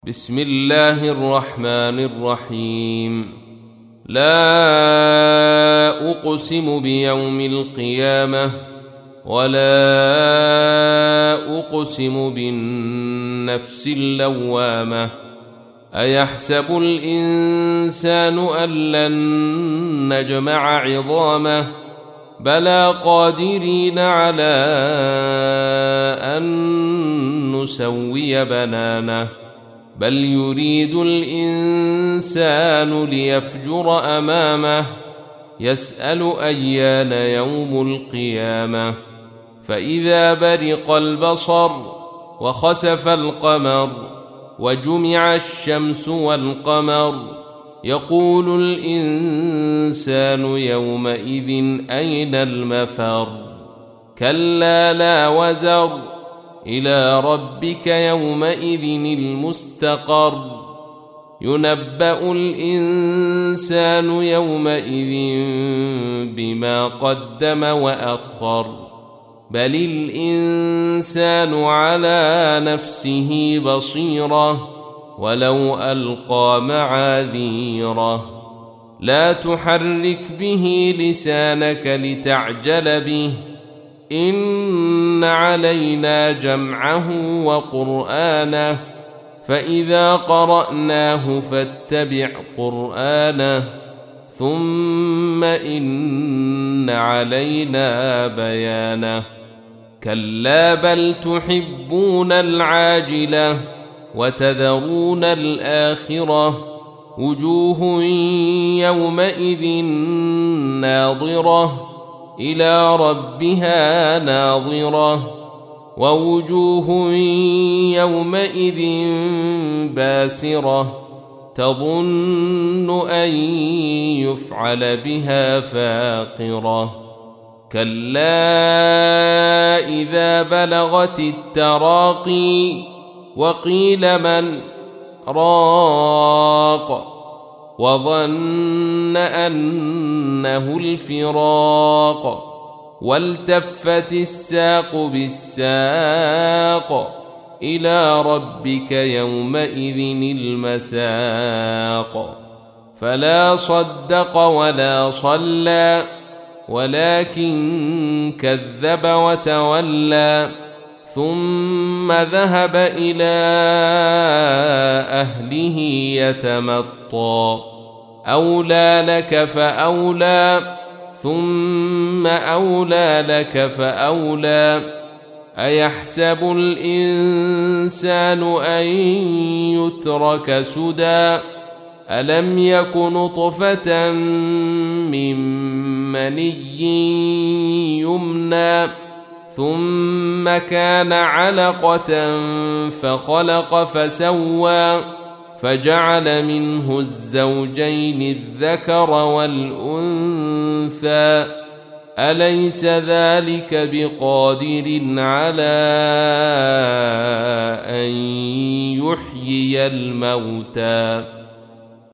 بسم الله الرحمن الرحيم. لا أقسم بيوم القيامة ولا أقسم بالنفس اللوامة. أيحسب الإنسان أن لن نجمع عظامه بلى قادرين على أن نسوي بنانه بل يريد الإنسان ليفجر أمامه يسأل أيان يوم القيامة. فإذا برق البصر وخسف القمر وجمع الشمس والقمر يقول الإنسان يومئذ أين المفر. كلا لا وزر إلى ربك يومئذ المستقر. ينبأ الإنسان يومئذ بما قدم وأخر بل الإنسان على نفسه بصيرة ولو ألقى معاذيره. لا تحرك به لسانك لتعجل به إن علينا جمعه وقرآنه فإذا قرأناه فاتبع قرآنه ثم إن علينا بيانه. كلا بل تحبون العاجلة وتذرون الآخرة وجوه يومئذ ناظرة إلى ربها ناظرة ووجوه يومئذ باسرة تظن أن يفعل بها فاقرة. كلا إذا بلغت التراقي وقيل من راق وظن أنه الفراق والتفت الساق بالساق إلى ربك يومئذ المساق. فلا صدق ولا صلى ولكن كذب وتولى ثم ذهب إلى أهله يتمطى. أولى لك فأولى ثم أولى لك فأولى. أيحسب الإنسان أن يترك سدى ألم يك نطفة من مني يمنى ثم كان علقة فخلق فسوى فجعل منه الزوجين الذكر والأنثى أليس ذلك بقادر على أن يحيي الموتى.